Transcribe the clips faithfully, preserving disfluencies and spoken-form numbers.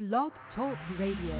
Blog Talk Radio.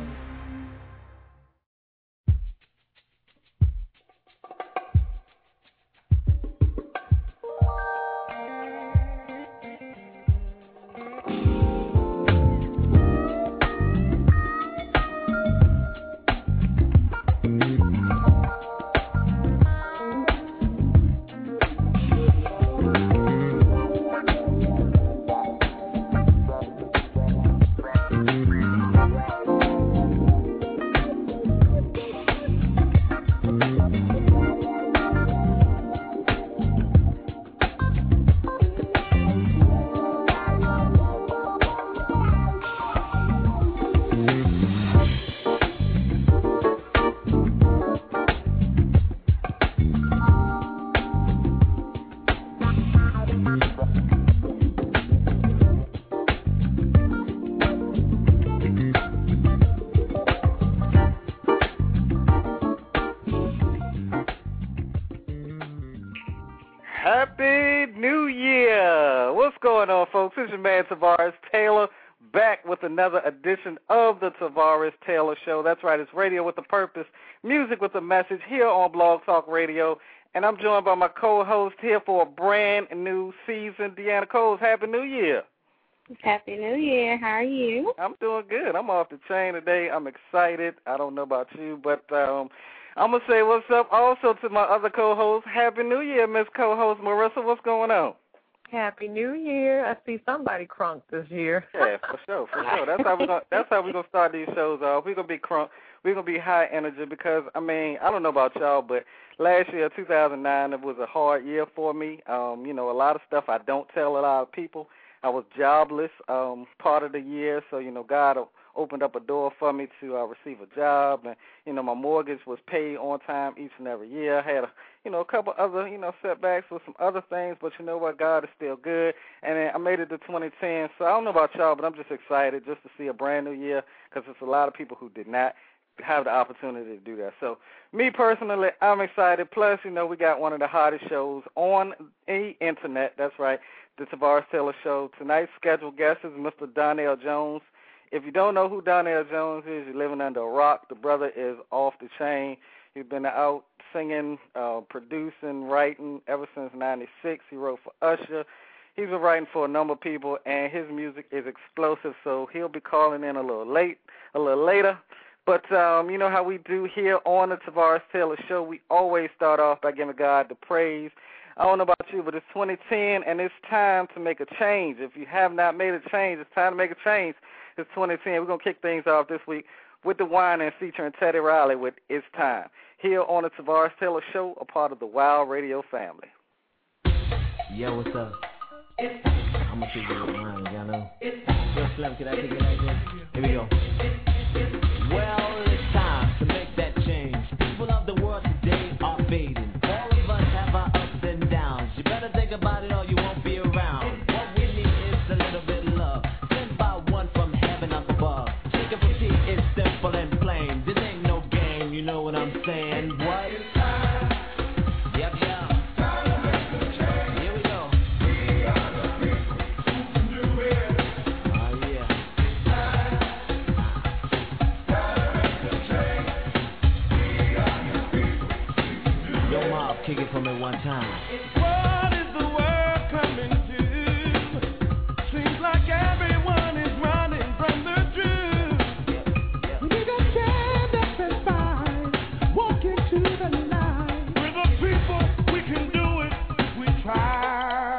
This is your man Tavares Taylor back with another edition of the Tavares Taylor Show. That's right, it's radio with a purpose, music with a message here on Blog Talk Radio. And I'm joined by my co-host here for a brand new season, Deanna Coles. Happy New Year. Happy New Year. How are you? I'm doing good. I'm off the chain today. I'm excited. I don't know about you, but um, I'm going to say what's up also to my other co-host. Happy New Year, Miss Co-host Marissa. What's going on? Happy New Year. I see somebody crunk this year. Yeah, for sure, for sure. That's how we're gonna that's how we're gonna start these shows off. We're gonna be crunk, we're gonna be high energy because I mean, I don't know about y'all, but last year, two thousand nine, it was a hard year for me. Um, you know, a lot of stuff I don't tell a lot of people. I was jobless um part of the year, so you know, God opened up a door for me to uh, receive a job, and you know, my mortgage was paid on time each and every year. I had a you know, a couple other, you know, setbacks with some other things, but you know what, God is still good. And then I made it to twenty ten, so I don't know about y'all, but I'm just excited just to see a brand new year because there's a lot of people who did not have the opportunity to do that. So me personally, I'm excited. Plus, you know, we got one of the hottest shows on the internet. That's right, the Tavares Taylor Show. Tonight's scheduled guest is Mister Donnell Jones. If you don't know who Donnell Jones is, you're living under a rock. The brother is off the chain. He's been out singing, uh, producing, writing ever since ninety-six. He wrote for Usher. He's been writing for a number of people, and his music is explosive, so he'll be calling in a little late, a little later. But um, you know how we do here on the Tavares Taylor Show. We always start off by giving God the praise. I don't know about you, but it's twenty ten, and it's time to make a change. If you have not made a change, it's time to make a change. It's twenty ten. We're going to kick things off this week with the wine and featuring Teddy Riley with It's Time. Here on the Tavares Taylor Show, a part of the Wild Radio family. Yo, what's up? I'm going to take you with mine, y'all know. Yo, Slim, can I take it like this? Here we go. Well, it's time to make that change. People of the world today are fading. All of us have our ups and downs. You better think about it or you won't be around. What we need is a little bit of love. Sent by one from heaven up above. Chicken for tea is simple and plain. This ain't no game, you know what I'm saying? What? Yep, yeah. Here we go. Oh, yeah. Yo, Mob, kick it for me one time. What is the world coming to? Seems like everyone is running from the truth. We need a stand up and fight, walk into the light. We're the people, we can do it if we try.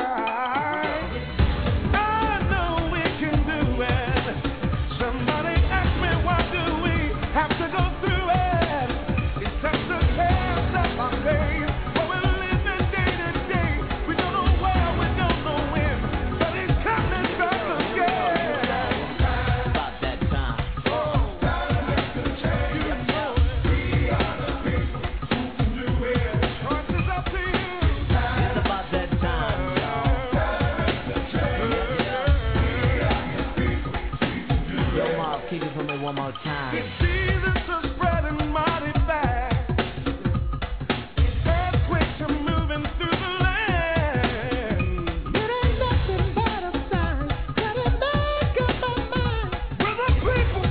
I know we can do it. Somebody ask me, why do we have to go through it? It's just the cares of our days. But we're living day to day. We don't know where, we don't know when, but it's coming back again. About that time. Oh, gotta make a change. You know it. We are the people who can do it. Choice is up to you. It's about that time, y'all. Gotta make a change. We are the people who can do it. Yo, Mob, kick it for me one more time. Jesus is spreading mighty fast. Earthquakes are moving through the land. It ain't nothing but a sign. Got it back in my mind. We're the people,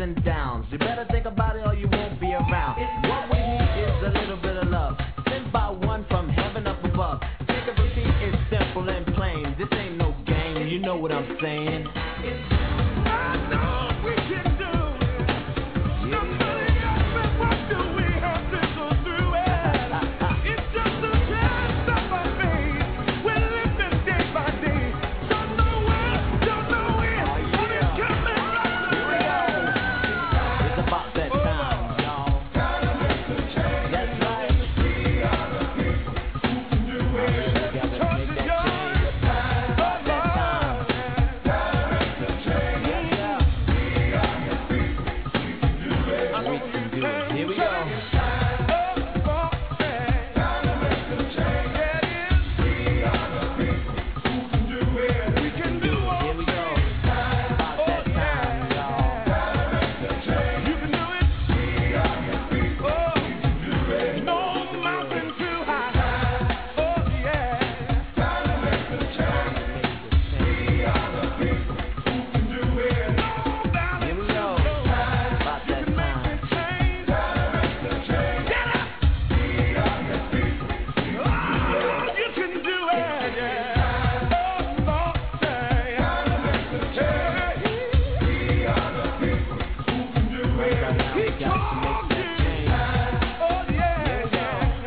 and downs. You better think about it or you won't be around. What we need is a little bit of love, sent by one from heaven up above. Think of a beat, it's simple and plain. This ain't no game, you know what I'm saying. I know we can do it. Somebody asked me, what do we have to go through it? It's just a test of our faith. We're living day by day. Don't know where, don't know when, but it's coming right Here we go. It's about that time, y'all. That's right. We gotta make that change. About that time. We can do it. Here we go. We can do it. Here we go. About that time, y'all. You can do it. Oh, no mountain too high. Oh, yeah. No valley Here we too go. low. About You that can make time. it change. Get up. Oh, you can do it. Yeah. Oh, Lord, say. Right about now, we He got to called make you. that change. Oh, yeah. Here we go.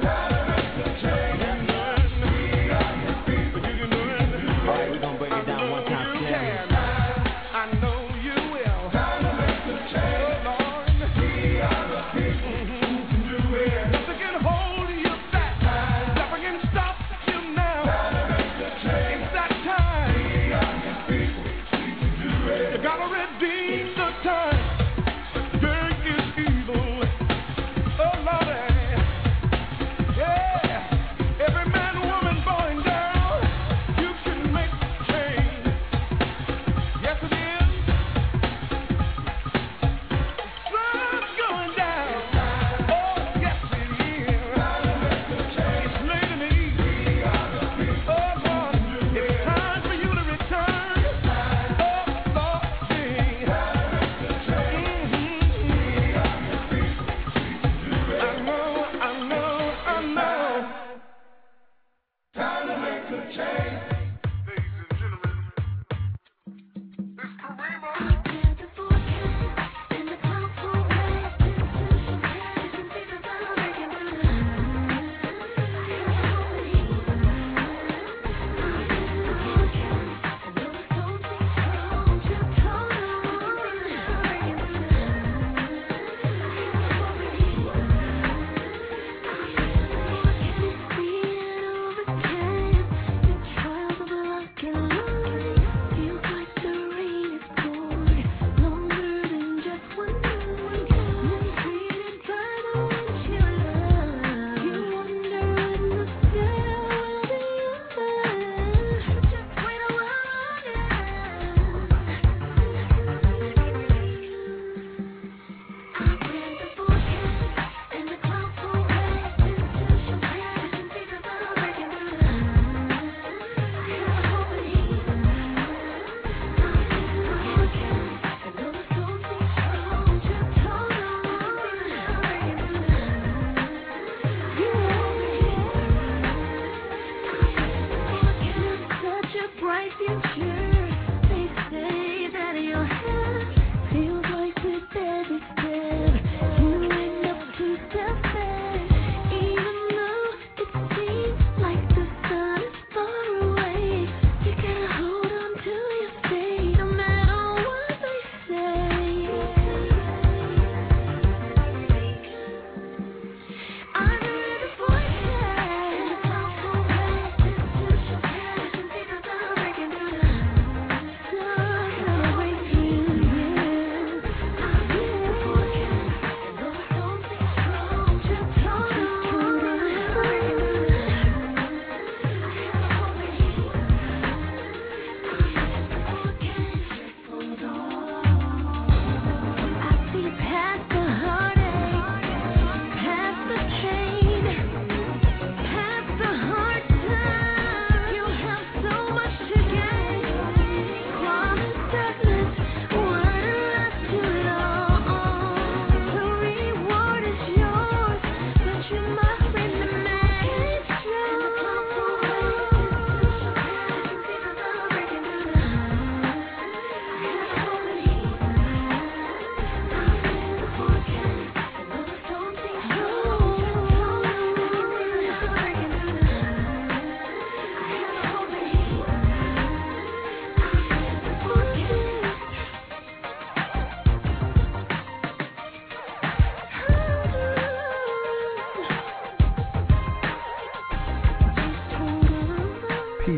But you can do it. All right, we're gonna break it down one time, You Slim. can. I know you will. Oh, Lord. Mhm. Nothing can hold you back. Nothing can stop you now. It's that time. You gotta redeem the time. Day is evil.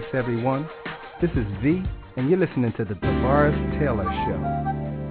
Peace, everyone. This is V, and you're listening to the Tavares Taylor Show.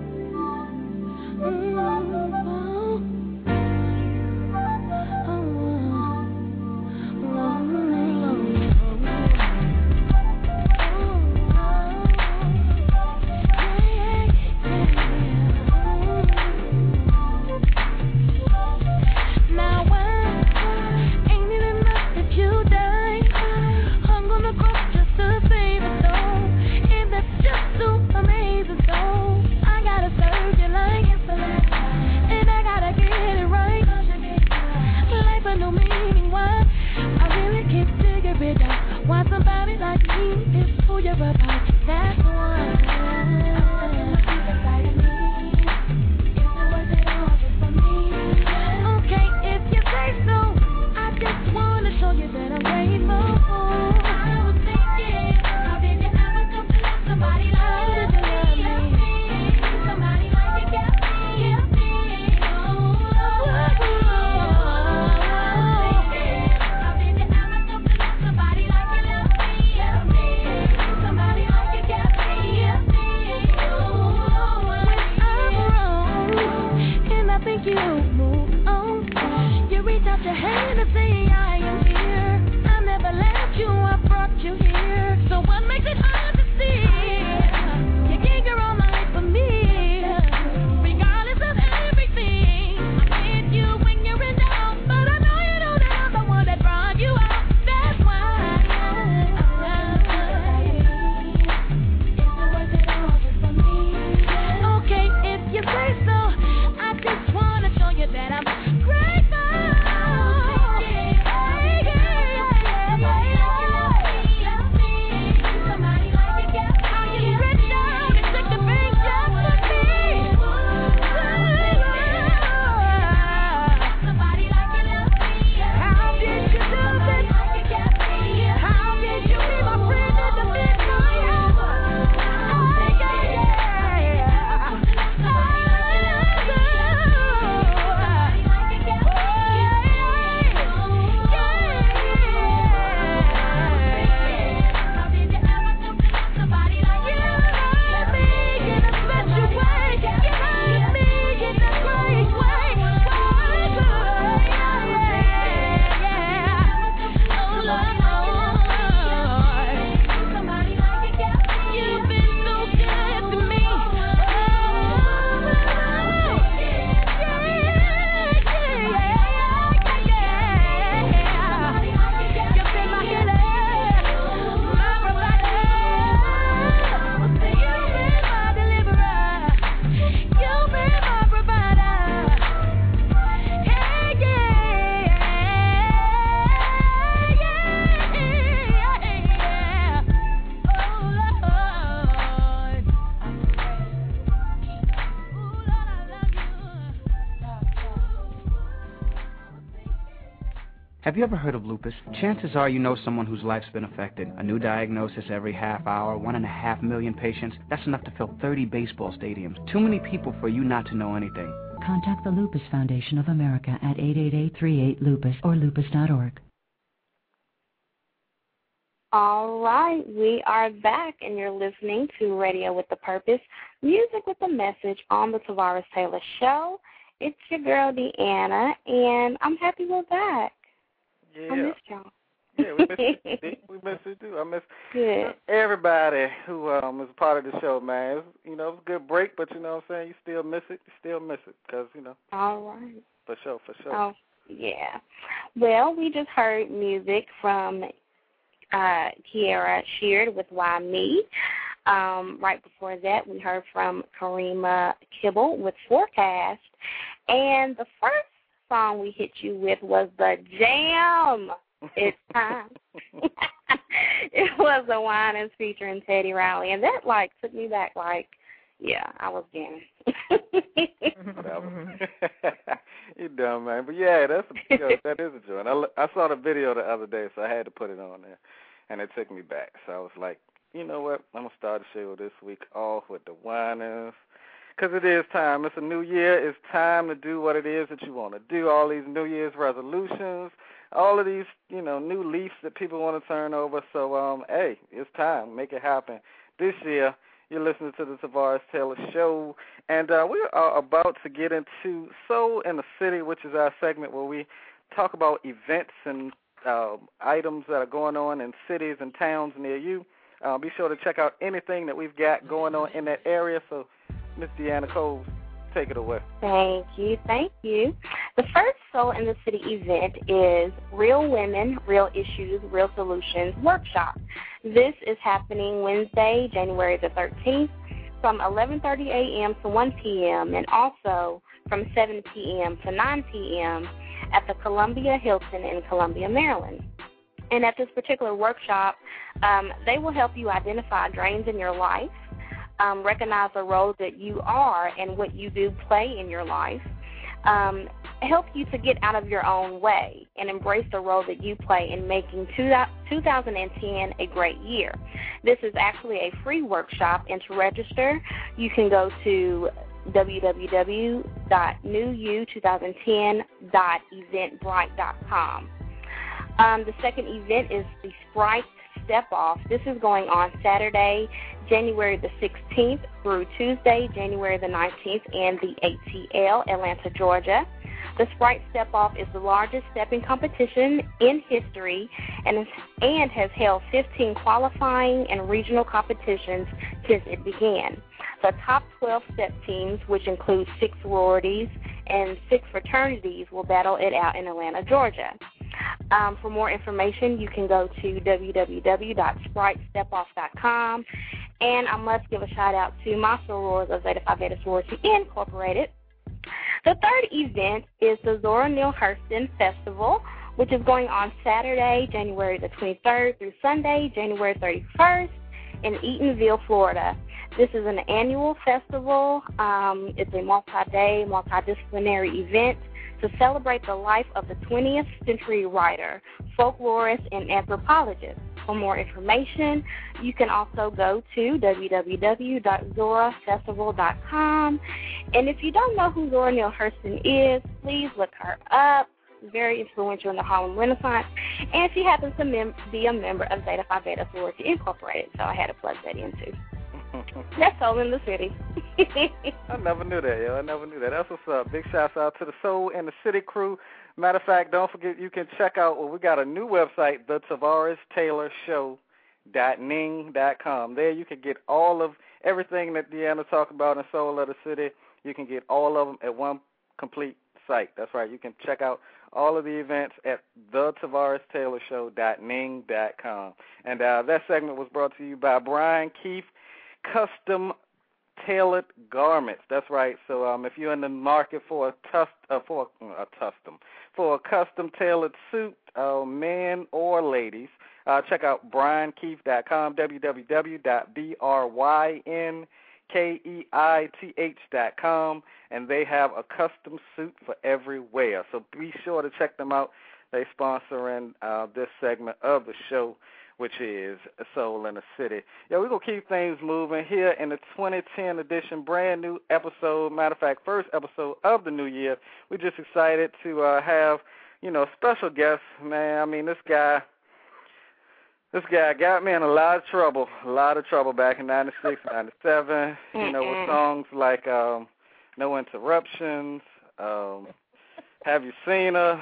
Have you ever heard of lupus? Chances are you know someone whose life's been affected. A new diagnosis every half hour, one and a half million patients. That's enough to fill thirty baseball stadiums. Too many people for you not to know anything. Contact the Lupus Foundation of America at eight eight eight, three eight, lupus or lupus dot org. All right, we are back, and you're listening to Radio with a Purpose, Music with a Message on the Tavares Taylor Show. It's your girl, Deanna, and I'm happy we're back. Yeah. I missed y'all. Yeah, we missed you. We missed you, too. I miss Good. everybody who um, was part of the show, man. It was, you know, it was a good break, but, you know what I'm saying, you still miss it. You still miss it because, you know. All right. For sure, for sure. Oh, yeah. Well, we just heard music from uh, Kiara Sheard with Why Me. Um, right before that, we heard from Karima Kibble with Forecast. And the first song we hit you with was the Jam. It's time. It was the Winans featuring Teddy Riley, and that like took me back. Like, yeah, I was jamming. You dumb man, but yeah, that's a, you know, that is a joint. I, I saw the video the other day, so I had to put it on there, and it took me back. So I was like, you know what? I'm gonna start the show this week off with the Winans. Because it is time. It's a new year. It's time to do what it is that you want to do. All these New Year's resolutions, all of these, you know, new leaves that people want to turn over. So, um, hey, it's time. Make it happen. This year, you're listening to the Tavares Taylor Show, and uh, we are about to get into Soul in the City, which is our segment where we talk about events and uh, items that are going on in cities and towns near you. Uh, be sure to check out anything that we've got going on in that area. So, Miss Deanna Cole, take it away. Thank you, thank you. The first Soul in the City event is Real Women, Real Issues, Real Solutions Workshop. This is happening Wednesday, January the thirteenth, from eleven thirty a.m. to one p.m. and also from seven p.m. to nine p.m. at the Columbia Hilton in Columbia, Maryland. And at this particular workshop, um, they will help you identify drains in your life, um, recognize the role that you are and what you do play in your life, um, help you to get out of your own way and embrace the role that you play in making two thousand ten a great year. This is actually a free workshop, and to register, you can go to w w w dot new you twenty ten dot eventbrite dot com. Um, the second event is the Sprite Step Off. This is going on Saturday, January the sixteenth through Tuesday, January the nineteenth in the A T L, Atlanta, Georgia. The Sprite Step Off is the largest stepping competition in history and, is, and has held fifteen qualifying and regional competitions since it began. The top twelve step teams, which include six sororities and six fraternities, will battle it out in Atlanta, Georgia. Um, for more information, you can go to w w w dot sprite step off dot com. And I must give a shout-out to my sorors of Zeta Phi Beta Sorority Incorporated. The third event is the Zora Neale Hurston Festival, which is going on Saturday, January the twenty-third through Sunday, January thirty-first in Eatonville, Florida. This is an annual festival. Um, it's a multi-day, multidisciplinary event to celebrate the life of the twentieth century writer, folklorist, and anthropologist. For more information, you can also go to w w w dot zora festival dot com. And if you don't know who Zora Neale Hurston is, please look her up. Very influential in the Harlem Renaissance. And she happens to mem- be a member of Zeta Phi Beta Sorority Incorporated, so I had to plug that in too. That's Soul in the City. I never knew that, yo. I never knew that. That's what's up. Big shouts out to the Soul in the City crew. Matter of fact, don't forget you can check out, well, we got a new website, the Tavares Taylor Show dot ning dot com. There you can get all of everything that Deanna talked about in Soul of the City. You can get all of them at one complete site. That's right. You can check out all of the events at the Tavares Taylor Show dot ning dot com. And uh, that segment was brought to you by Brian Keith Custom Tailored Garments. That's right. So um, if you're in the market for a tust, uh, for a custom, for a custom tailored suit, uh, men or ladies, uh, check out brian keith dot com, w w w dot bryn K-E-I-T-H dot com, and they have a custom suit for every wear. So be sure to check them out. They sponsoring uh, this segment of the show, which is Soul in the City. Yeah, we're going to keep things moving here in the twenty ten edition, brand new episode. Matter of fact, first episode of the new year. We're just excited to uh, have, you know, special guests, man. I mean, this guy... This guy got me in a lot of trouble, a lot of trouble back in ninety-six, ninety-seven, you know, with songs like um, No Interruptions, um, Have You Seen Her,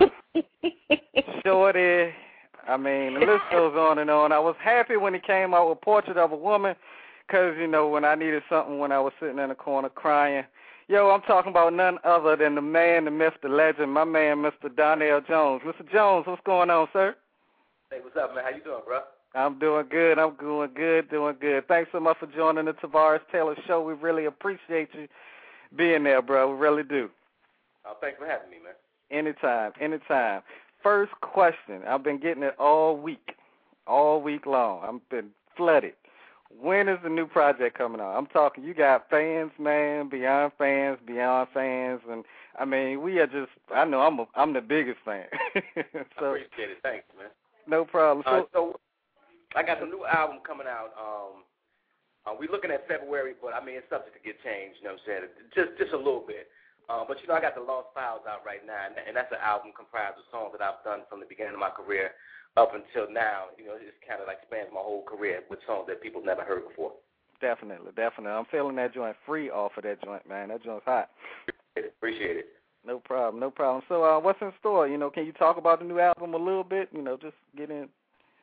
Shorty. I mean, the list goes on and on. I was happy when he came out with Portrait of a Woman because, you know, when I needed something when I was sitting in the corner crying. Yo, I'm talking about none other than the man, the myth, the legend, my man, Mister Donell Jones. Mister Jones, what's going on, sir? Hey, what's up, man? How you doing, bro? I'm doing good. I'm doing good, doing good. Thanks so much for joining the Tavares Taylor Show. We really appreciate you being there, bro. We really do. Oh, thanks for having me, man. Anytime, anytime. First question. I've been getting it all week, all week long. I've been flooded. When is the new project coming out? I'm talking, you got fans, man, beyond fans, beyond fans, and, I mean, we are just, I know I'm a, I'm the biggest fan. So, I appreciate it. Thanks, man. No problem. Uh, So, so I got a new album coming out. Um, uh, we're looking at February, but, I mean, it's subject to get changed, you know what I'm saying? Just just a little bit. Uh, but, you know, I got the Lost Files out right now, and, and that's an album comprised of songs that I've done from the beginning of my career up until now. You know, it just kind of like spans my whole career with songs that people never heard before. Definitely, definitely. I'm feeling that joint free off of that joint, man. That joint's hot. Appreciate it. No problem, no problem. So uh, what's in store? You know, can you talk about the new album a little bit? You know, just get in.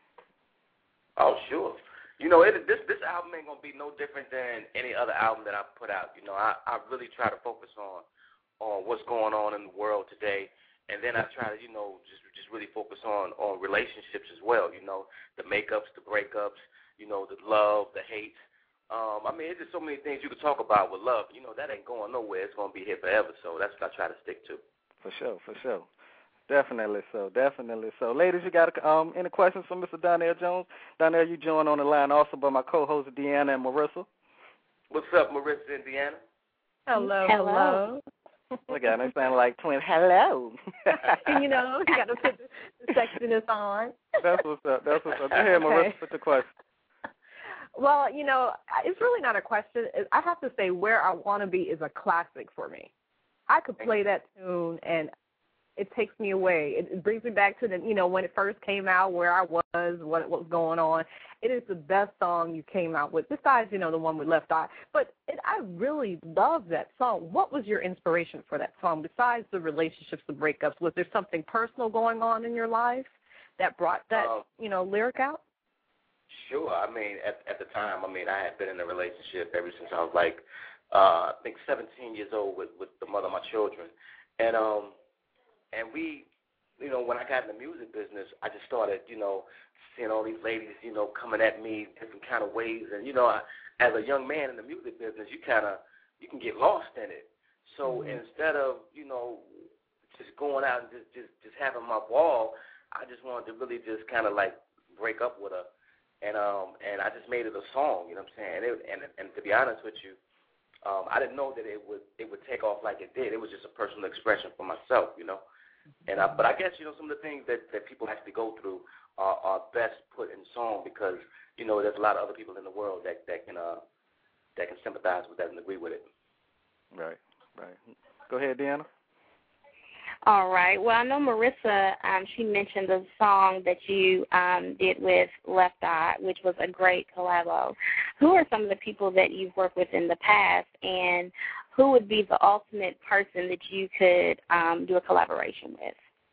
Oh, sure. You know, it, this this album ain't going to be no different than any other album that I've put out. You know, I, I really try to focus on on what's going on in the world today, and then I try to, you know, just just really focus on, on relationships as well, you know, the makeups, the breakups, you know, the love, the hate. Um, I mean, there's just so many things you could talk about with love. You know, that ain't going nowhere. It's going to be here forever, so that's what I try to stick to. For sure, for sure. Definitely so, definitely so. Ladies, you got um, any questions for Mister Donnell Jones? Donnell, you joined on the line also by my co-hosts, Deanna and Marissa. What's up, Marissa and Deanna? Hello, Hello. hello. Look at them, they sound like twins. Hello. You know, you got to put the sexiness on. That's what's up, that's what's up. Go ahead, Okay. Marissa, put the question. Well, you know, it's really not a question. I have to say Where I Want to Be is a classic for me. I could play that tune, and it takes me away. It, it brings me back to the, you know, when it first came out, where I was, what, what was going on. It is the best song you came out with, besides, you know, the one with Left Eye. But it, I really love that song. What was your inspiration for that song, besides the relationships, the breakups? Was there something personal going on in your life that brought that, um, you know, lyric out? Sure. I mean, at at the time, I mean, I had been in a relationship ever since I was like, uh, I think seventeen years old with, with the mother of my children. And, um, and we, you know, when I got in the music business, I just started, you know, seeing all these ladies, you know, coming at me different kind of ways. And, you know, I, as a young man in the music business, you kind of, you can get lost in it. So mm-hmm. instead of, you know, just going out and just, just, just having my ball, I just wanted to really just kind of like break up with her. And um and I just made it a song, you know what I'm saying? And, it, and, and to be honest with you, um, I didn't know that it would it would take off like it did. It was just a personal expression for myself, you know. And I, but I guess, you know, some of the things that, that people actually go through are, are best put in song because, you know, there's a lot of other people in the world that, that can uh that can sympathize with that and agree with it. Right, right. Go ahead, Deanna. All right. Well, I know Marissa, um, she mentioned the song that you um, did with Left Eye, which was a great collabo. Who are some of the people that you've worked with in the past, and who would be the ultimate person that you could um, do a collaboration with?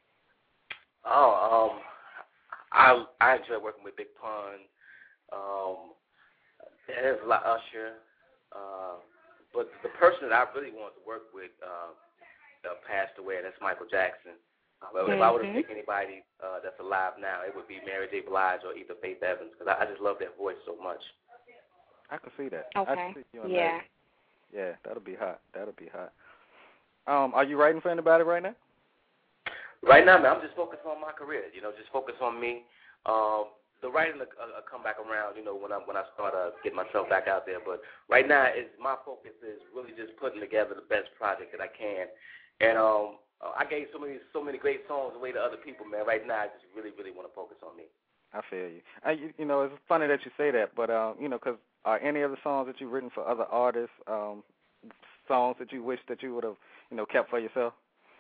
Oh, um, I I enjoy working with Big Pun. Um, there's a lot Usher, uh, but the person that I really want to work with. Uh, Uh, passed away, and that's Michael Jackson. Uh, but mm-hmm. if I were to pick anybody uh, that's alive now, it would be Mary J. Blige or either Faith Evans, because I, I just love their voice so much. I can see that. Okay. I can see you on yeah. that. Yeah, that'll be hot. That'll be hot. Um, are you writing for anybody right now? Right now, man, I'm just focused on my career. You know, just focus on me. Um, the writing will uh, come back around, you know, when I when I start uh, getting myself back out there. But right now, is my focus is really just putting together the best project that I can. And um, I gave so many so many great songs away to other people, man. Right now, I just really, really want to focus on me. I feel you. I, you, you know, it's funny that you say that, but, um, you know, because are any of the songs that you've written for other artists um, songs that you wish that you would have, you know, kept for yourself?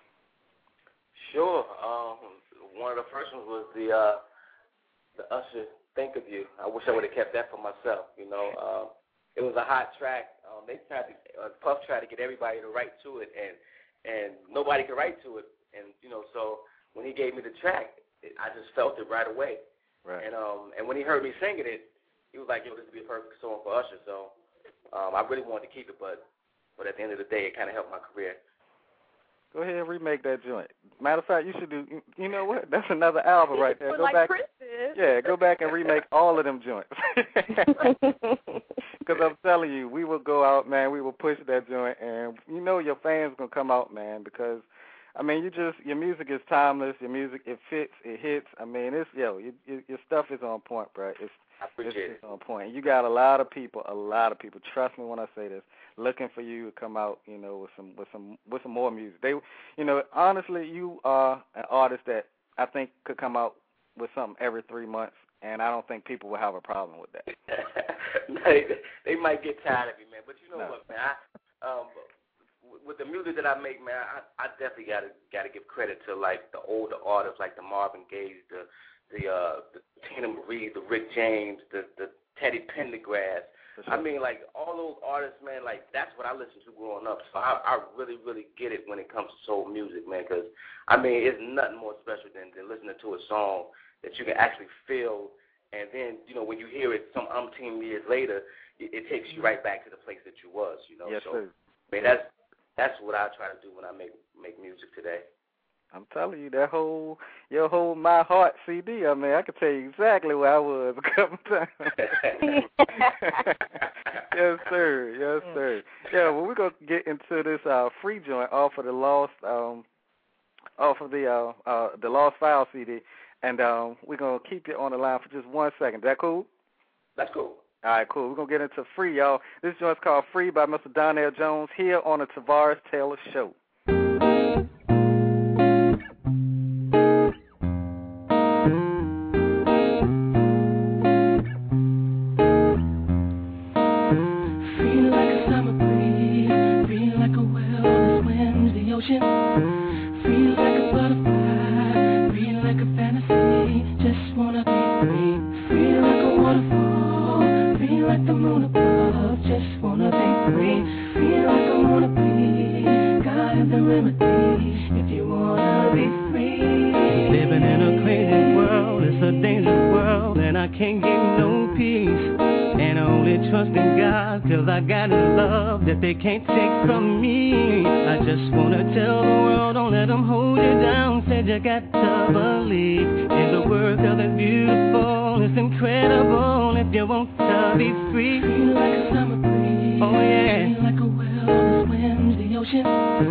Sure. Um, one of the first ones was the uh, the Usher, Think of You. I wish I would have kept that for myself, you know. Uh, it was a hot track. Um, they tried to, uh, Puff tried to get everybody to write to it, and And nobody could write to it, and you know, so when he gave me the track, it, I just felt it right away. Right. And um, and when he heard me singing it, he was like, "Yo, this would be a perfect song for Usher." So um, I really wanted to keep it, but but at the end of the day, it kind of helped my career. Go ahead and remake that joint. Matter of fact, you should do. You know what? That's another album right there. Go like back. Prince did. Yeah, go back and remake all of them joints. Because I'm telling you, we will go out, man. We will push that joint, and you know your fans gonna come out, man. Because I mean, you just your music is timeless. Your music it fits, it hits. I mean, it's yo, you, you, your stuff is on point, bro. It's I appreciate it's, it. It's on point. You got a lot of people, a lot of people. Trust me when I say this, looking for you to come out, you know, with some with some with some more music. They, you know, honestly, you are an artist that I think could come out with something every three months. And I don't think people will have a problem with that. they, they might get tired of me, man. But you know no. what, man? I, um, with the music that I make, man, I, I definitely gotta gotta give credit to like the older artists, like the Marvin Gaye, the the uh, the Tina Marie, the Rick James, the the Teddy Pendergrass. Sure. I mean, like all those artists, man. Like that's what I listened to growing up. So I, I really, really get it when it comes to soul music, man. Because I mean, it's nothing more special than, than listening to a song that you can actually feel, and then you know when you hear it some umpteen years later, it, it takes you right back to the place that you was. You know. Yes, so, sir. I mean, that's that's what I try to do when I make make music today. I'm telling you, that whole your whole My Heart C D. I mean, I can tell you exactly where I was a couple times. Yes, sir. Yes, sir. Yeah. Well, we're gonna get into this uh, free joint off of the Lost, um, off of the uh, uh, the Lost File C D, and um, we're gonna keep you on the line for just one second. Is that cool? That's cool. All right, cool. We're going to get into Free, y'all. This joint's called Free by Mister Donnell Jones here on the Tavares Taylor Show. Feel like a summer breeze, feel like a well that swims the ocean. Feel like a butterfly, feel like a fantasy, just wanna be free. Feel like a waterfall, feel like the moon above, just wanna be free. Feel like I wanna be, God is the remedy, if you wanna be free. Living in a crazy world, it's a dangerous world, and I can't get no peace. And I only trust in God, cause I got a love that they can't take from me. I just wanna tell the world, don't let them hold you down. Said you got to believe in the world, cause it's beautiful, it's incredible if you want to be free. Feel like a summer breeze, oh yeah. Feel like a well that swims the ocean.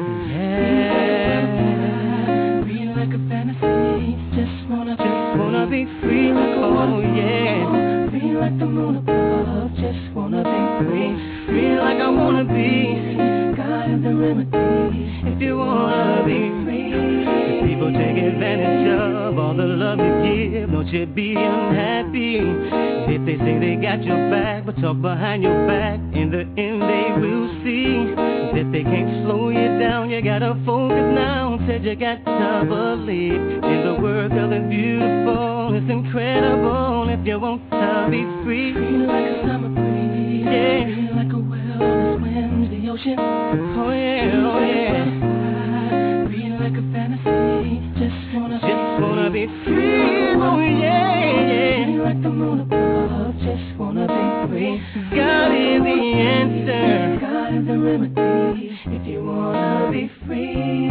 Yeah. Feel like a fantasy, just wanna be, just wanna be free. Oh yeah. Feel like the moon above, just wanna be free. Feel like I wanna be, God is the remedy, if you wanna be free. If people take advantage of all the love you give, don't you be unhappy. If they say they got your back, but talk behind your back, in the end they will see that they can't slow you down. You gotta focus now, said you got to believe in the world, cause it's beautiful, it's incredible if you want to be free. Feel like a summer breeze, yeah. Feel like a well that swims the ocean. Oh yeah, oh yeah. Feel like a fantasy, just wanna, just wanna be free. Oh yeah, yeah. Feel like the moon above, just wanna be free. God is the answer, God is the remedy, if you wanna be free.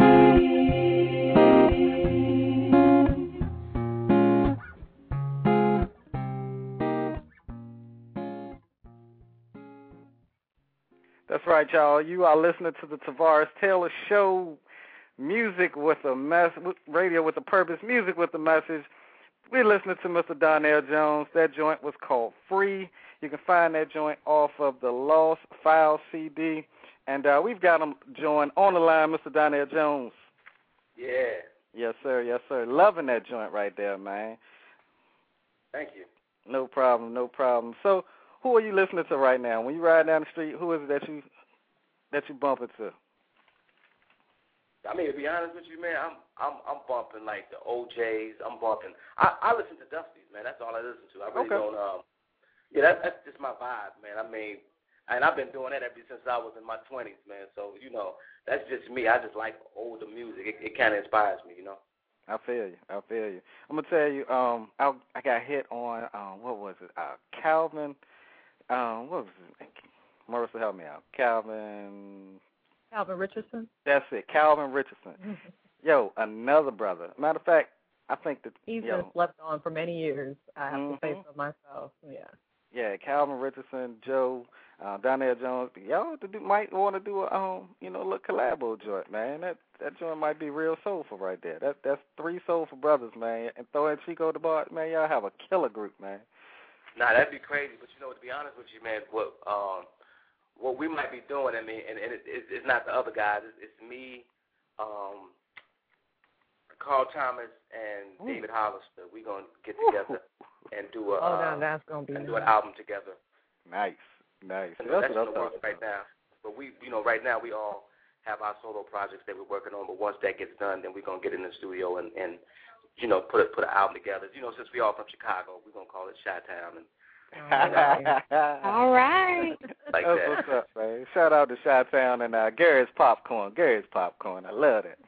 That's right, y'all. You are listening to the Tavares Taylor Show, music with a mess, radio with a purpose, music with a message. We're listening to Mister Donnell Jones. That joint was called Free. You can find that joint off of the Lost File C D. And uh, we've got him joined on the line, Mister Donnell Jones. Yeah. Yes, sir. Yes, sir. Loving that joint right there, man. Thank you. No problem. No problem. So, who are you listening to right now? When you ride down the street, who is it that you that you bump into? I mean, to be honest with you, man, I'm I'm I'm bumping like the O Js. I'm bumping. I, I listen to Dusties, man. That's all I listen to. I really okay. don't. Um, yeah, that, that's just my vibe, man. I mean, and I've been doing that ever since I was in my twenties, man. So you know, that's just me. I just like older music. It, it kind of inspires me, you know. I feel you. I feel you. I'm gonna tell you. Um, I I got hit on. Um, what was it? Uh, Calvin. Um, what was his name? Marissa, help me out. Calvin. Calvin Richardson? That's it, Calvin Richardson. Mm-hmm. Yo, another brother. Matter of fact, I think that he's yo, been slept on for many years. I have mm-hmm. to say so myself. Yeah. Yeah, Calvin Richardson, Joe, uh, Donnell Jones. Y'all to do, might want to do a um, you know, little collabo joint, man. That that joint might be real soulful right there. That that's three soulful brothers, man. And throw in Chico the Bar, man. Y'all have a killer group, man. Nah, that'd be crazy. But you know, to be honest with you, man, what um. what we might be doing, I mean, and, and it, it, it's not the other guys. It's, it's me, um, Carl Thomas, and Ooh. David Hollister. We're going to get together Ooh. and do a oh, uh, no, that's gonna be and nice. do an album together. Nice, nice. And that's, that's in the works right now. But we, you know, right now we all have our solo projects that we're working on. But once that gets done, then we're gonna get in the studio and, and you know put a, put an album together. You know, since we all from Chicago, we're gonna call it Chi-Town. And, all right. Like That's that. what's up, man. Shout out to Chi-Town and uh, Gary's Popcorn. Gary's Popcorn. I love it.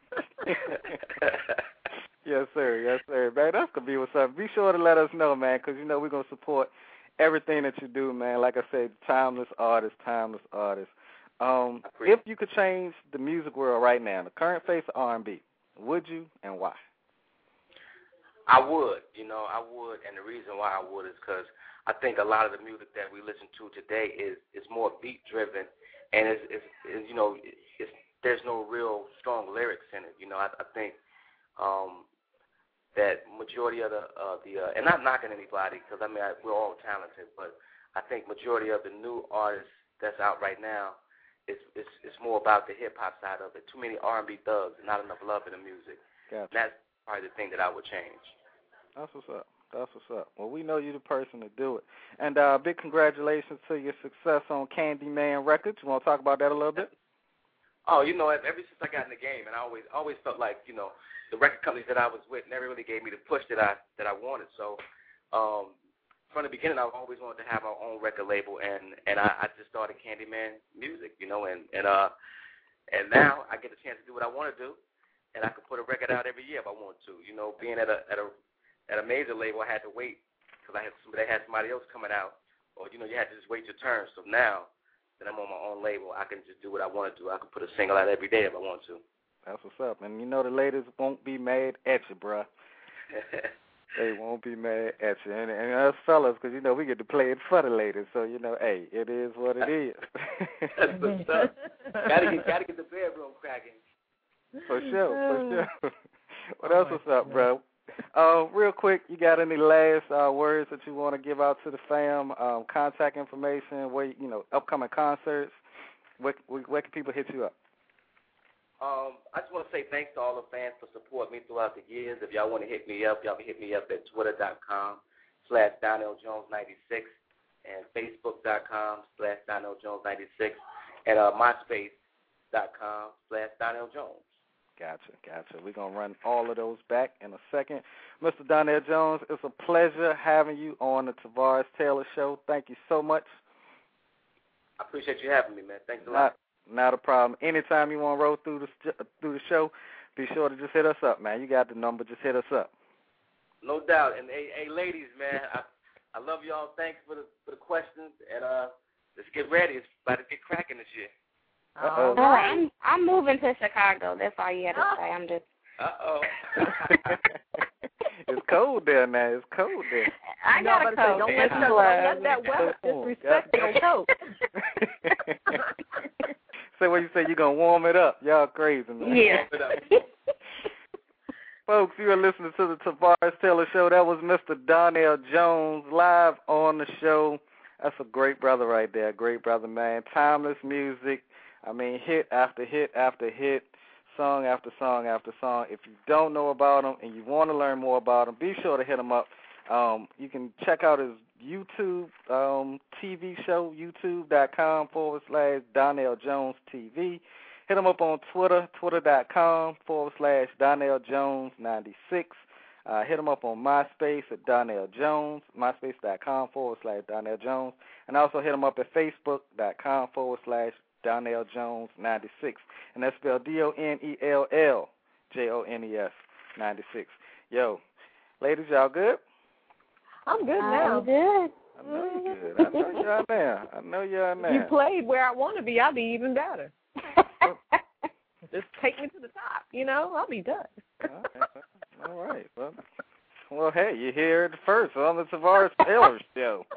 Yes, sir. Yes, sir. Man, that's going to be what's up. Be sure to let us know, man, because, you know, we're going to support everything that you do, man. Like I said, timeless artist, timeless artist. Um, if you could change the music world right now, the current face of R and B, would you and why? I would. You know, I would. And the reason why I would is because I think a lot of the music that we listen to today is, is more beat-driven, and it's, it's, it's you know, it's, there's no real strong lyrics in it. You know, I, I think um, that majority of the, uh, the uh, and not knocking anybody, because, I mean, I, we're all talented, but I think majority of the new artists that's out right now, it's, it's, it's more about the hip-hop side of it. Too many R and B thugs and not enough love in the music. Gotcha. That's probably the thing that I would change. That's what's up. That's what's up. Well, we know you're the person to do it. And uh, big congratulations to your success on Candyman Records. You want to talk about that a little bit? Oh, you know, ever since I got in the game, and I always always felt like, you know, the record companies that I was with never really gave me the push that I that I wanted. So um, from the beginning, I always wanted to have our own record label, and, and I, I just started Candyman Music, you know, and and uh and now I get a chance to do what I want to do, and I can put a record out every year if I want to. You know, being at a at a At a major label, I had to wait because I had somebody, had somebody else coming out, or you know, you had to just wait your turn. So now that I'm on my own label, I can just do what I want to do. I can put a single out every day if I want to. That's what's up. And you know the ladies won't be mad at you, bruh. They won't be mad at you. And, and us fellas, because you know we get to play it for the ladies. So you know, hey, it is what it is. That's what's up. Gotta get, gotta get the bedroom cracking. For sure, for sure. Well, that's what's up, bro. Uh, real quick, you got any last uh, words that you want to give out to the fam? Um, contact information, where you know, upcoming concerts. Where, where can people hit you up? Um, I just want to say thanks to all the fans for supporting me throughout the years. If y'all want to hit me up, y'all can hit me up at twitter.com slash Donnell Jones ninety-six and facebook.com slash Donnell Jones ninety-six and uh, myspace.com slash Donnell Jones. Gotcha, gotcha. We're going to run all of those back in a second. Mister Donnell Jones, it's a pleasure having you on the Tavares Taylor Show. Thank you so much. I appreciate you having me, man. Thanks a not, lot. Not a problem. Anytime you want to roll through the, through the show, be sure to just hit us up, man. You got the number. Just hit us up. No doubt. And, hey, hey ladies, man, I, I love y'all. Thanks for the, for the questions. And uh, let's get ready. It's about to get cracking this year. Uh-oh. Oh, I'm I'm moving to Chicago. That's all you had to say. I'm just. Uh-oh. It's cold there now. It's cold there. I no, got a coat. Don't let, don't let that weather disrespect your coat. So what you say, you're going to warm it up. Y'all crazy, man. Yeah. Folks, you are listening to the Tavares Taylor Show. That was Mister Donnell Jones live on the show. That's a great brother right there. Great brother, man. Timeless music. I mean, hit after hit after hit, song after song after song. If you don't know about him and you want to learn more about him, be sure to hit him up. Um, you can check out his YouTube um, T V show, youtube.com forward slash Donnell Jones T V. Hit him up on Twitter, twitter.com forward slash Donnell Jones ninety-six. Uh, hit him up on MySpace at Donnell Jones, myspace.com forward slash Donnell Jones. And also hit him up at facebook.com forward slash Donnell Jones ninety-six. And that's spelled D O N E L L J O N E S ninety-six. Yo, ladies, y'all good? I'm good now. I'm good. I know you're good. I know you're now. I know you're now. If you played where I want to be, I'll be even better. Just take me to the top, you know? I'll be done. All right. All right. Well, well, hey, you hear it first on the Tavares Taylor Show.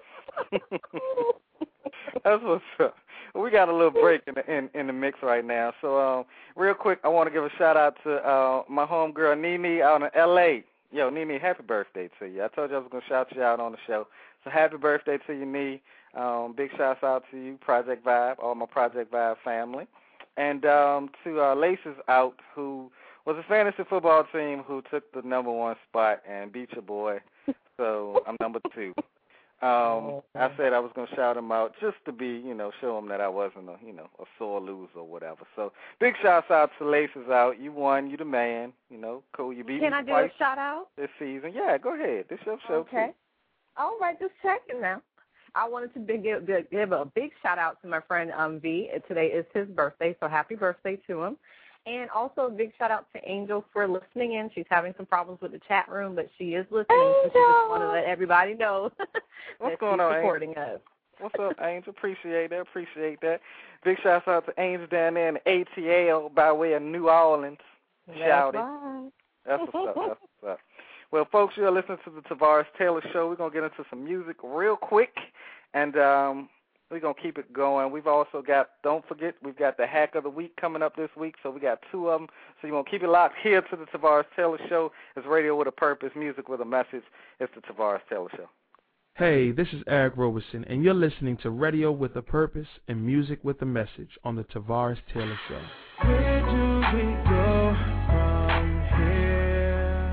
That's what's up. We got a little break in the in, in the mix right now. So, um, real quick, I want to give a shout out to uh, my homegirl Nene out in L A. Yo, Nene, happy birthday to you. I told you I was going to shout you out on the show. So happy birthday to you, Nene. Um, big shouts out to you, Project Vibe, all my Project Vibe family. And um, to uh, Laces Out, who was a fantasy football team who took the number one spot and beat your boy. So I'm number two. Um, I said I was gonna shout him out just to be, you know, show him that I wasn't a, you know, a sore loser or whatever. So big shouts out to Laces Out. You won. You the man. You know, cool. You beat Can me I do twice a shout out this season? Yeah, go ahead. This your show Okay. too. All right, just checking now. I wanted to big, give, give a big shout out to my friend um, V. Today is his birthday, so happy birthday to him. And also a big shout out to Angel for listening in. She's having some problems with the chat room, but she is listening. Angel. So she just want to let everybody know What's that going she's on, supporting Angel? us. What's up, Angel? Appreciate that. Appreciate that. Big shouts out to Angel down there in A T L by way of New Orleans. Shouting. Right. That's what's up. That's what's up. Well, folks, you're listening to the Tavares Taylor Show. We're going to get into some music real quick, and um, we're going to keep it going. We've also got, don't forget, we've got the Hack of the Week coming up this week, so we got two of them. So you're going to keep it locked here to the Tavares Taylor Show. It's radio with a purpose, music with a message. It's the Tavares Taylor Show. Hey, this is Eric Roberson, and you're listening to Radio with a Purpose and Music with a Message on the Tavares Taylor Show. Where do we go from here?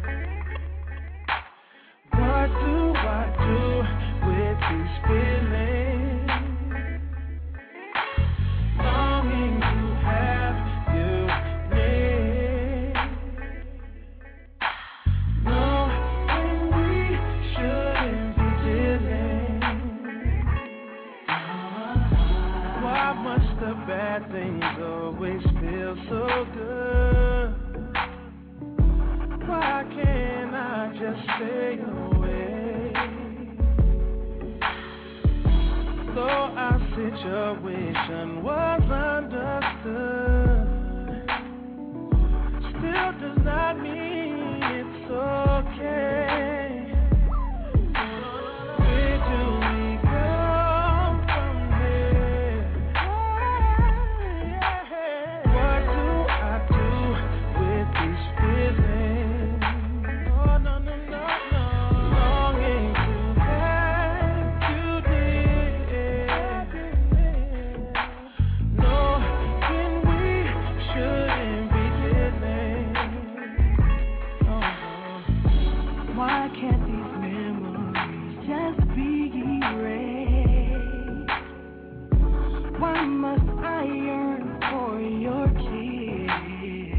What do I do with these feelings? Longing to have you near. Knowing we shouldn't be dealing. Why must the bad things always feel so good? Why can't I just stay away? Though our situation was understood, still does not mean it's okay. Where do we go from here? What do I do with these feelings? Oh, no, no, no, no. Longing to have you near. Knowing we shouldn't be dealing. Oh, no. Why can't these memories just be erased? Why must I yearn for your kiss?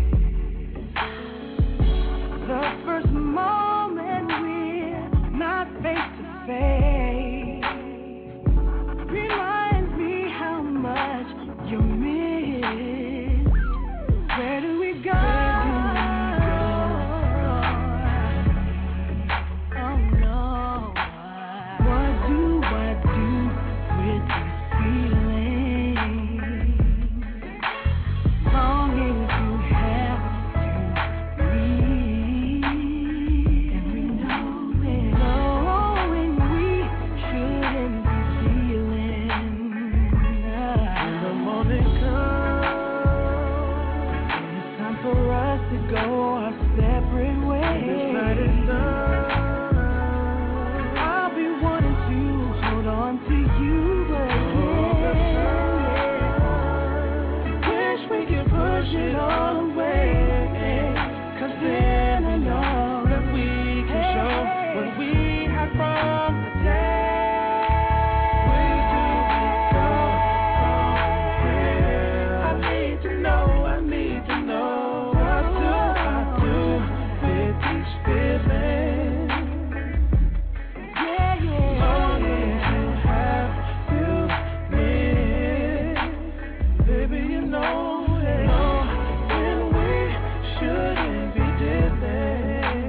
The first moment we're not face to face reminds me how much you miss. Where do we go? Oh no. What do I do with these feelings? Longing to have you leave. And we know it. Knowing we shouldn't be dealing. When the morning comes, it's time for us to go our separate ways. This night is done. I'll be wanting to hold on to you again. Wish we could push it all away. Cause then I know that we can show what we had from the day. Where do we go from here? I need to know, I need to know. What do I do with these feelings? Yeah, yeah. Longing to have you near. Baby, you know it. Knowing we shouldn't be dealing.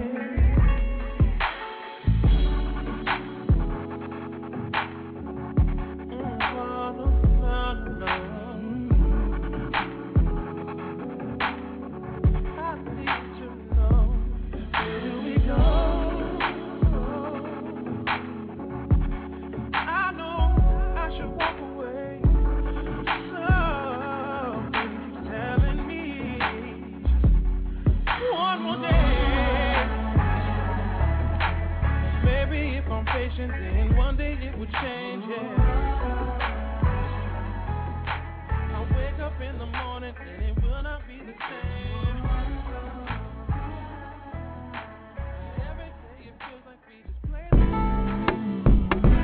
Patient, then one day it would change, yeah. I'll wake up in the morning and it will not be the same. Every day it feels like we just play.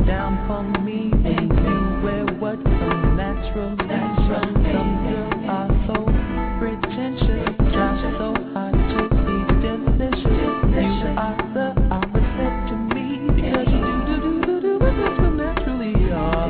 down for me. And you wear what comes natural, natural. Some girls are so pretentious, try so hard to be delicious. You are the opposite to me because you do do do do do what you so naturally are.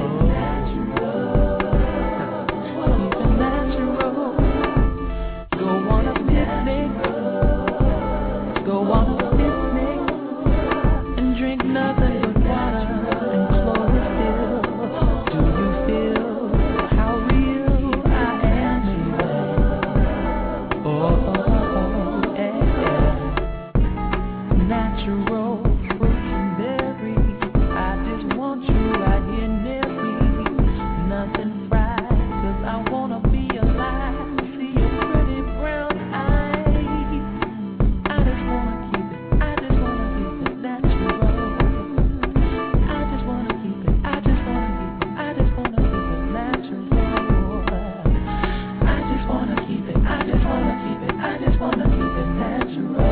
Keep it natural. Go on a picnic. Go on a picnic and drink nothing but water and chlorophyll. Do you feel how real I am, baby? Oh, oh, oh, yeah. Natural fruits and berries. I just want you right here near me. Nothing fried, 'cause I wanna be alive. See your pretty brown eyes. I just wanna keep it, I just wanna keep it natural. I just wanna keep it, I just wanna keep it, I just wanna keep it natural. I just wanna keep it, I just wanna keep it, I just wanna keep it natural.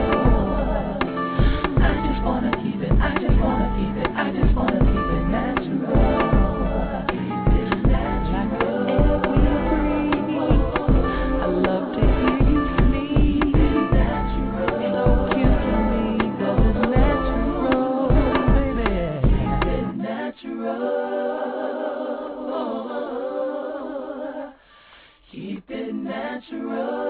I just wanna keep it, I just wanna keep it, I just wanna keep it natural. Keep it natural. Like the air we breathe. I love to hear you sneeze. So cute to me, 'cause it's natural, baby. Keep it natural. Keep it natural.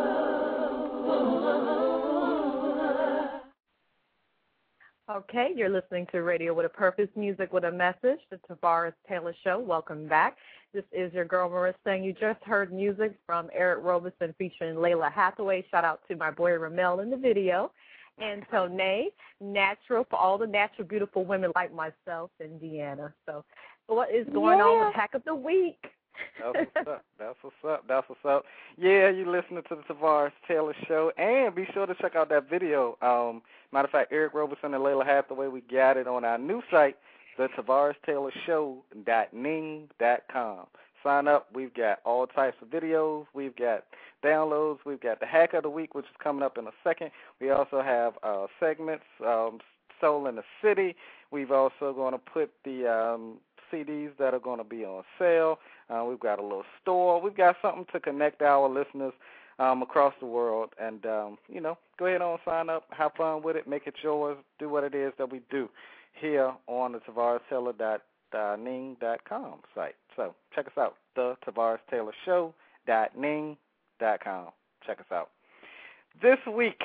Okay, you're listening to Radio with a Purpose, Music with a Message, the Tavares Taylor Show. Welcome back. This is your girl, Marissa, and you just heard music from Eric Roberson featuring Layla Hathaway. Shout out to my boy Ramel in the video. And Tone, natural for all the natural, beautiful women like myself and Deanna. So what is going Yeah. on with Hack of the Week? That's what's up. That's what's up. That's what's up. Yeah, you listening to the Tavares Taylor Show, and be sure to check out that video. Um, matter of fact, Eric Roberson and Layla Hathaway, we got it on our new site, the Tavares Taylor Show dot ning dot com. Sign up. We've got all types of videos. We've got downloads. We've got the Hack of the Week, which is coming up in a second. We also have uh, segments, um, Soul in the City. We've also going to put the um, C Ds that are going to be on sale. Uh, we've got a little store. We've got something to connect our listeners um, across the world. And, um, you know, go ahead on, sign up, have fun with it, make it yours, do what it is that we do here on the Tavares Taylor dot ning dot com site. So check us out, the Tavares Taylor Show dot ning dot com. Check us out. This week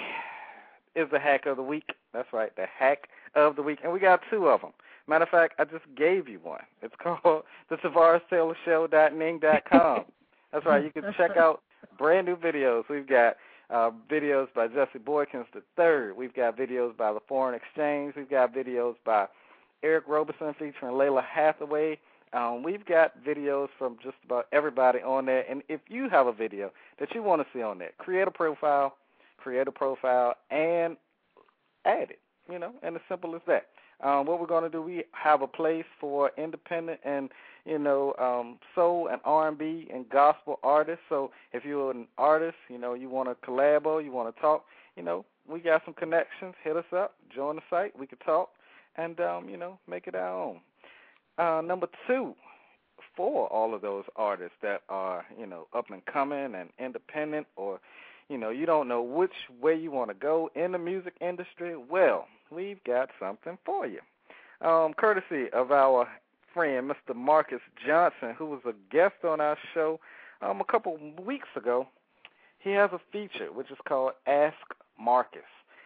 is the Hack of the Week. That's right, the Hack of the Week. And we got two of them. Matter of fact, I just gave you one. It's called the Tavares Taylor Show dot ning dot com. That's right. You can check out brand new videos. We've got uh, videos by Jesse Boykins the third. We've got videos by the Foreign Exchange. We've got videos by Eric Roberson featuring Layla Hathaway. Um, we've got videos from just about everybody on there. And if you have a video that you want to see on there, create a profile, create a profile, and add it, you know, and as simple as that. Um, what we're going to do, we have a place for independent and, you know, um, soul and R and B and gospel artists. So if you're an artist, you know, you want to collabo, you want to talk, you know, we got some connections. Hit us up, join the site. We can talk and, um, you know, make it our own. Uh, number two, for all of those artists that are, you know, up and coming and independent, or, you know, you don't know which way you want to go in the music industry, well, we've got something for you. Um, courtesy of our friend, Mister Marcus Johnson, who was a guest on our show um, a couple weeks ago. He has a feature which is called Ask Marcus.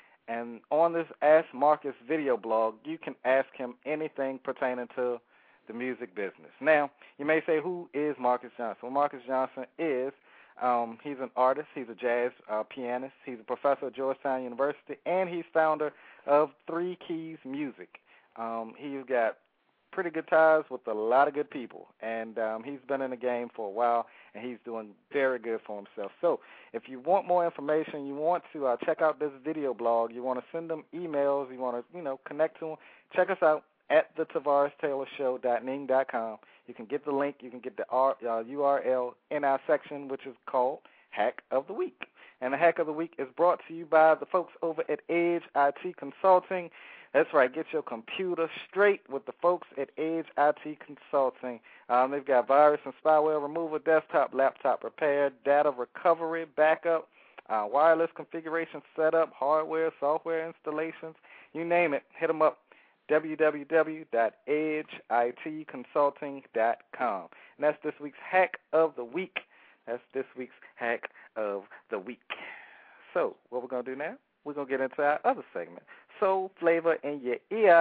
And on this Ask Marcus video blog, you can ask him anything pertaining to the music business. Now, you may say, who is Marcus Johnson? Well, Marcus Johnson is, um, he's an artist, he's a jazz uh, pianist, he's a professor at Georgetown University, and he's founder of Three Keys Music. Um, he's got pretty good ties with a lot of good people, and um, he's been in the game for a while, and he's doing very good for himself. So if you want more information, you want to uh, check out this video blog, you want to send them emails, you want to, you know, connect to them, check us out at the Tavares Taylor Show dot ning dot com. You can get the link, you can get the R, uh, U R L in our section, which is called Hack of the Week. And the Hack of the Week is brought to you by the folks over at Edge I T Consulting. That's right. Get your computer straight with the folks at Edge I T Consulting. Um, they've got virus and spyware removal, desktop, laptop repair, data recovery, backup, uh, wireless configuration setup, hardware, software installations, you name it. Hit them up. w w w dot edge I T consulting dot com. And that's this week's Hack of the Week. That's this week's Hack of the Week. So what we're going to do now, we're going to get into our other segment, Soul Flavor in Your Ear.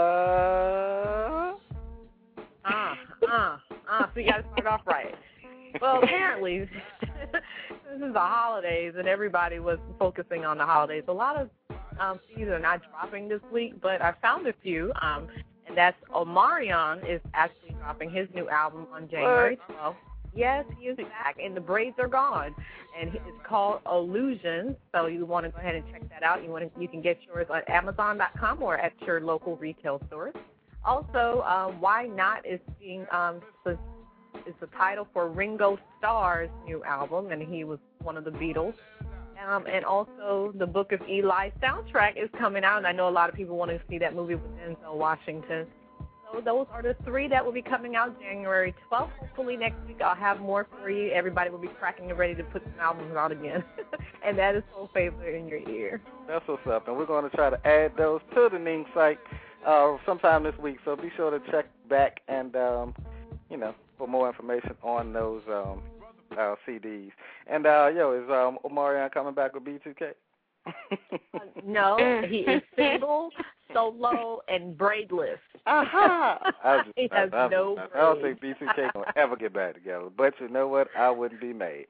Ah, ah, ah, so you got to start off right. Well, apparently, this is the holidays, and everybody was focusing on the holidays. A lot of um, C Ds are not dropping this week, but I found a few, um, and that's Omarion is actually dropping his new album on January twelfth. Yes, he is back, and the braids are gone, and it's called Illusions. So you want to go ahead and check that out. You want to, you can get yours on Amazon dot com or at your local retail stores. Also, um, Why Not is being um, the, is the title for Ringo Starr's new album, and he was one of the Beatles. Um, and also, the Book of Eli soundtrack is coming out, and I know a lot of people want to see that movie with Denzel Washington. So those are the three that will be coming out January twelfth. Hopefully next week I'll have more for you. Everybody will be cracking and ready to put some albums out again. And that is Soul Flavor in Your Ear. That's what's up. And we're going to try to add those to the Ning site uh, sometime this week. So be sure to check back and, um, you know, for more information on those um, uh, C Ds. And, uh, yo, is um, Omarion coming back with B two K? uh, no, he is single, solo, and braidless. Aha! Uh-huh. He has I, I, no I, I don't think B two K will ever get back together. But you know what? I wouldn't be mad.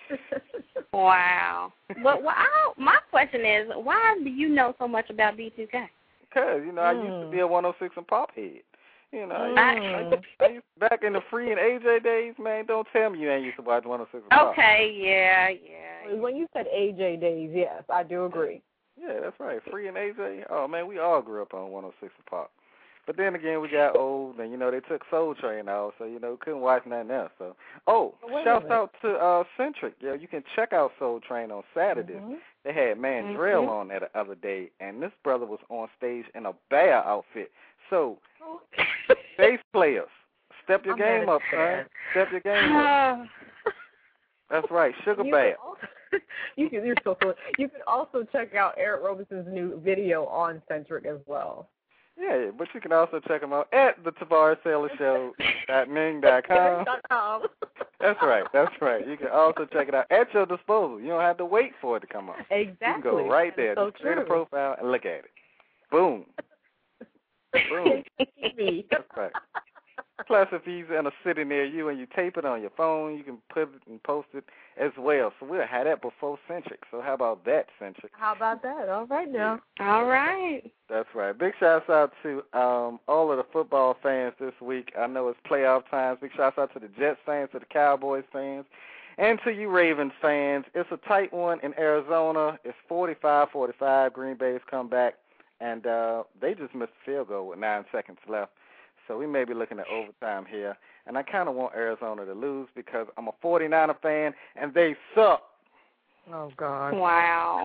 Wow. But well, I don't, my question is, why do you know so much about B two K? Because, you know, I mm. used to be a one oh six and Pop head. You know, Mm. I, I, I used, back in the Free and A J days, man, don't tell me you ain't used to watch one oh six and Pop. Okay, yeah, yeah. When you said A J days, yes, I do agree. Yeah, that's right. Free and A J. Oh, man, we all grew up on one oh six and Pop. But then again, we got old, and, you know, they took Soul Train out, so, you know, couldn't watch nothing else. So, Oh, Wait shouts out to uh, Centric. Yeah, you can check out Soul Train on Saturdays. Mm-hmm. They had Mandrell Mm-hmm. on there the other day, and this brother was on stage in a bear outfit. So, bass players, step your I'm game up, son. Step your game up. That's right, Sugar You Bear. can also, you can, you're so cool. You can also check out Eric Robinson's new video on Centric as well. Yeah, but you can also check them out at the Tavares Taylor Show dot ning dot com. That's right, that's right. You can also check it out at your disposal. You don't have to wait for it to come up. Exactly. You can go right there, so just create a true. profile and look at it. Boom. Boom. That's right. Plus, if he's in a city near you and you tape it on your phone, you can put it and post it as well. So we'll have that before Centric. So how about that, Centric? How about that? All right now. All right. That's right. Big shouts out to um, all of the football fans this week. I know it's playoff times. Big shouts out to the Jets fans, to the Cowboys fans, and to you Ravens fans. It's a tight one in Arizona. It's forty-five forty-five. Green Bay's come back, and uh, they just missed a field goal with nine seconds left. So we may be looking at overtime here. And I kind of want Arizona to lose because I'm a forty-niner fan, and they suck. Oh, God. Wow.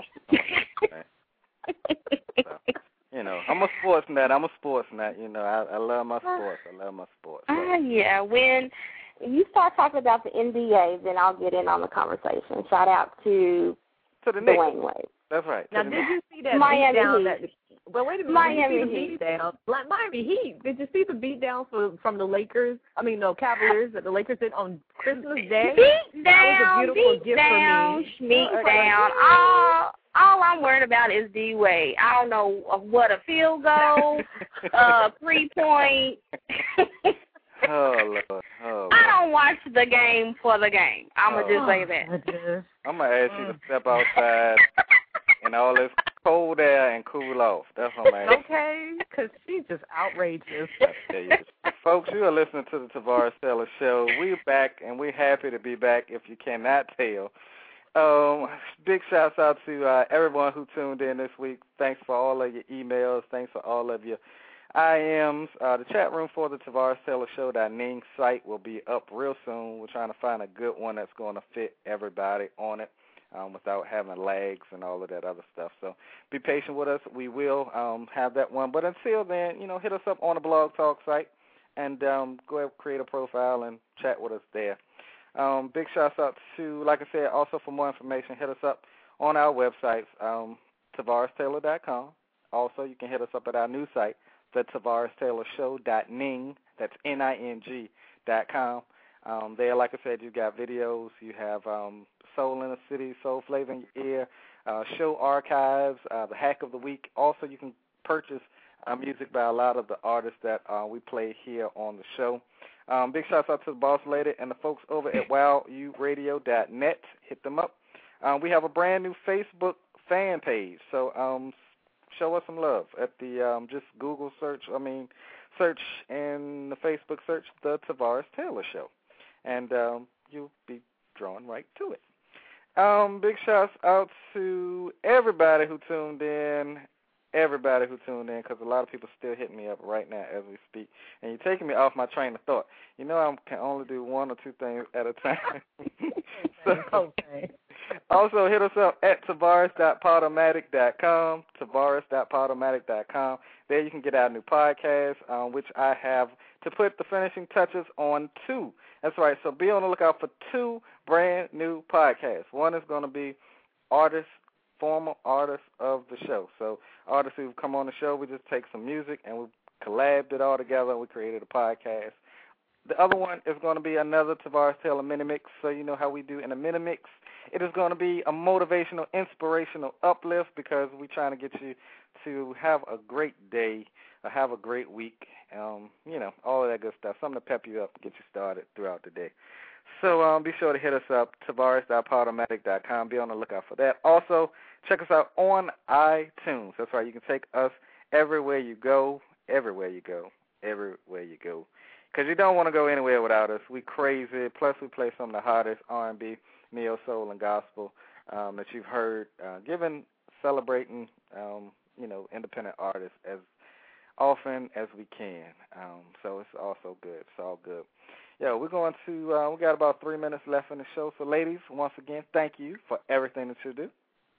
So, you know, I'm a sports nut. I'm a sports nut. You know, I, I love my sports. I love my sports. So. Uh, yeah, when you start talking about the N B A, then I'll get in on the conversation. Shout out to, to the Knicks. Dwayne Wade. That's right. Now, did you see that Miami beat down? Heat. That, well, wait a minute. Miami did you see the Heat. beat down? Like Miami Heat. Did you see the beat down from, from the Lakers? I mean, no, Cavaliers that the Lakers did on Christmas Day? Beat That was a down, beautiful beat gift down, for me. beat down. All, all I'm worried about is D Wade. I don't know what a field goal, uh, three point. Oh, Lord. Oh, Lord. I don't watch the game for the game. I'm going to just say that. I'm going to ask you to step outside in all this cold air and cool off. That's what I'm asking. Okay, because she's just outrageous. Folks, you are listening to the Tavares Taylor Show. We're back, and we're happy to be back, if you cannot tell. Um, big shouts out to uh, everyone who tuned in this week. Thanks for all of your emails. Thanks for all of your I Ms. Uh, the chat room for the Tavares Taylor Show dot ning site will be up real soon. We're trying to find a good one that's going to fit everybody on it. um, without having lags and all of that other stuff. So be patient with us. We will um, have that one. But until then, you know, hit us up on the Blog Talk site and um, go ahead and create a profile and chat with us there. Um, big shouts out to, like I said, also for more information, hit us up on our websites, um, Tavares Taylor dot com. Also, you can hit us up at our new site, the Tavares Taylor Show dot ning. That's N I N G dot com. Um, there, like I said, you've got videos. You have um, Soul in the City, Soul Flavor in Your Ear, uh, show archives, uh, the Hack of the Week. Also, you can purchase uh, music by a lot of the artists that uh, we play here on the show. Um, big shouts out to the boss lady and the folks over at wow u radio dot net. Hit them up. Um, we have a brand new Facebook fan page, so um, show us some love at the um, just Google search. I mean, search in the Facebook search the Tavares Taylor Show, and um, you'll be drawn right to it. Um, big shouts out to everybody who tuned in. Everybody who tuned in, because a lot of people still hitting me up right now as we speak. And you're taking me off my train of thought. You know I can only do one or two things at a time. so, okay. Also, hit us up at Tavares dot podomatic dot com, Tavares dot podomatic dot com. There you can get our new podcast, um, which I have to put the finishing touches on two. That's right. So be on the lookout for two brand new podcasts. One is going to be Artists former artists of the show. So artists who've come on the show, we just take some music and we collabed it all together and we created a podcast. The other one is going to be another Tavares Taylor mini mix. So you know how we do in a mini mix. It is going to be a motivational, inspirational uplift because we're trying to get you to have a great day, or have a great week, um, you know, all of that good stuff, something to pep you up, get you started throughout the day. So um, be sure to hit us up, Tavares dot podomatic dot com. Be on the lookout for that. Also, check us out on iTunes. That's right. You can take us everywhere you go, everywhere you go, everywhere you go. Because you don't want to go anywhere without us. We crazy. Plus, we play some of the hottest R and B, neo soul, and gospel um, that you've heard, uh, giving, celebrating, um, you know, independent artists as often as we can. Um, so it's also good. It's all good. Yeah, we're going to, uh, we got about three minutes left in the show. So, ladies, once again, thank you for everything that you do.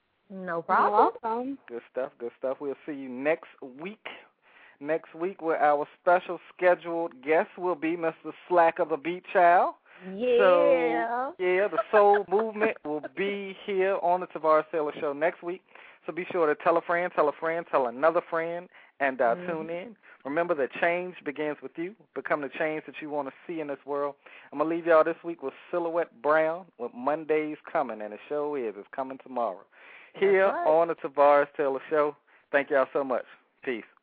No problem. You're welcome. Good stuff, good stuff. We'll see you next week. Next week, where our special scheduled guest will be Mister Slack of the Beat Child. Yeah. So, yeah, the soul movement will be here on the Tavares Taylor Show next week. So be sure to tell a friend, tell a friend, tell another friend, and uh, mm. tune in. Remember that change begins with you. Become the change that you want to see in this world. I'm going to leave y'all this week with Silhouette Brown with Monday's Coming, and the show is. It's coming tomorrow. Here right. on the Tavares Taylor Show. Thank y'all so much. Peace.